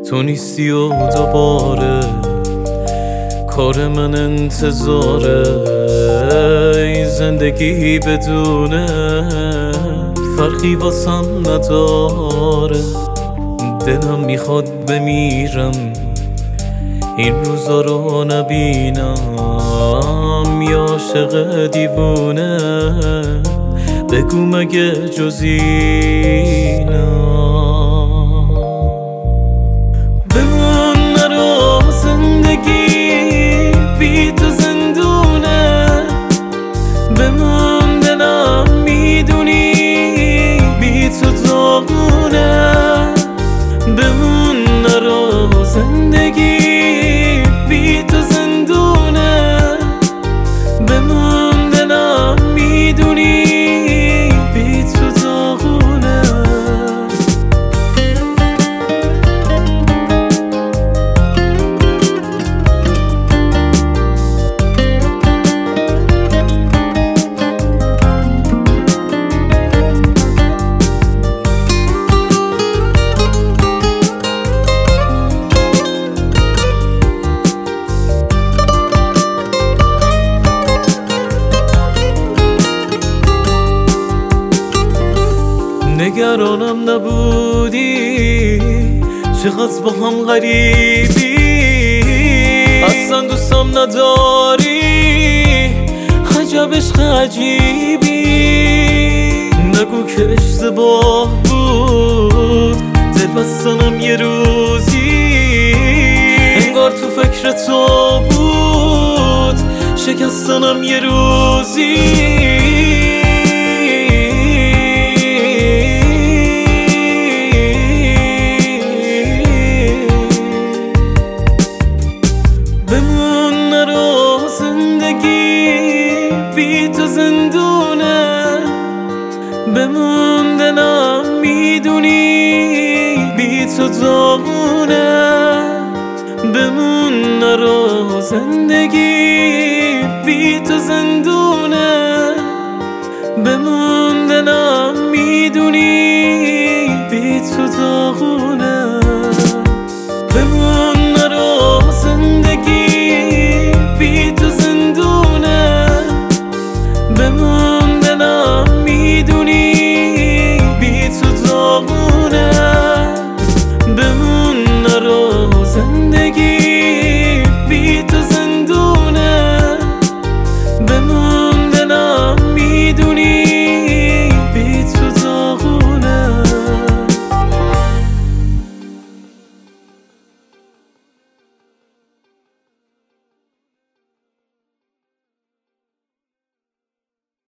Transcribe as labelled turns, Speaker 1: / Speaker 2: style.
Speaker 1: تو نیستی و دوباره کار من انتظاره. این زندگی بدونه فرقی واسم نداره. دلم میخواد بمیرم این روزا رو نبینم. یا عاشق دیوونه بگو مگه جز اینم بمون نرو زندگی بی تو زندونه. بمون دلم میدونی بی تو داغونه. بمون نرو زندگی بی تو زندونه. بمون دلم میدونی بی تو داغونه. نگرانم نبودی چقدر با هم غریبی. اصلا دوستم نداری عجب عشق عجیبی. نگو که اشتباه بود دل بستنم یه روزی. انگار تو فکر تو بود شکستنم یه روزی. بمون نرو زندگی بی تو زندونه. بمون دلم میدونی بی تو داغونه. بمون نرو زندگی بی تو زندونه.